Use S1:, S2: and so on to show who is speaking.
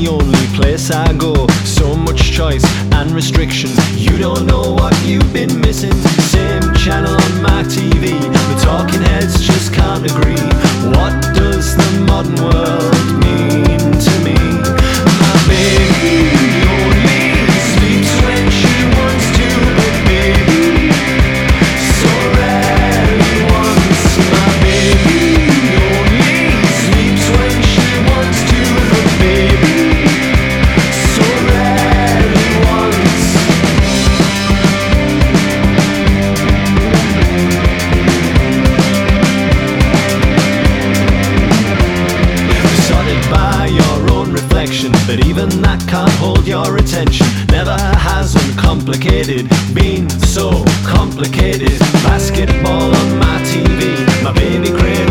S1: the only place I go. So much choice and restrictions, you don't know what you've been missing. Same channel on my TV, the talking heads just can't agree. What does the modern world mean to me? My baby only sleeps when she wants to, but baby so rarely wants. My baby only sleeps when she wants to, but baby so rarely wants. Besotted by your own reflection, but even that can't hold your attention. Never has uncomplicated been so complicated. Basketball on my TV, my baby craves